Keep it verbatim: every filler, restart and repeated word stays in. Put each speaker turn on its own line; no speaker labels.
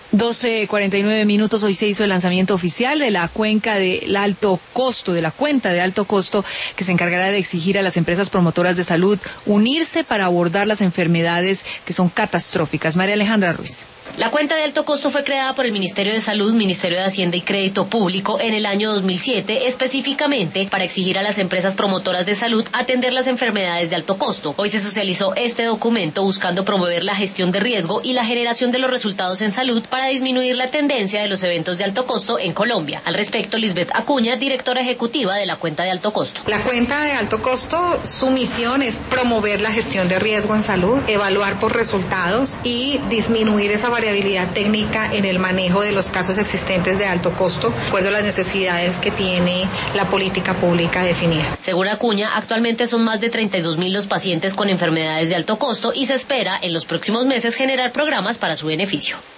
doce cuarenta y nueve minutos, hoy se hizo el lanzamiento oficial de la cuenca del alto costo, de la cuenta de alto costo que se encargará de exigir a las empresas promotoras de salud unirse para abordar las enfermedades que son catastróficas. María Alejandra Ruiz.
La cuenta de alto costo fue creada por el Ministerio de Salud, Ministerio de Hacienda y Crédito Público en el año dos mil siete, específicamente para exigir a las empresas promotoras de salud atender las enfermedades de alto costo. Hoy se socializó este documento buscando promover la gestión de riesgo y la generación de los resultados en salud para disminuir la tendencia de los eventos de alto costo en Colombia. Al respecto, Lisbeth Acuña, directora ejecutiva de la cuenta de alto costo.
La cuenta de alto costo, su misión es promover la gestión de riesgo en salud, evaluar por resultados y disminuir esa variabilidad técnica en el manejo de los casos existentes de alto costo, de acuerdo a las necesidades que tiene la política pública definida.
Según Acuña, actualmente son más de treinta y dos mil los pacientes con enfermedades de alto costo y se espera en los próximos meses generar programas para su beneficio.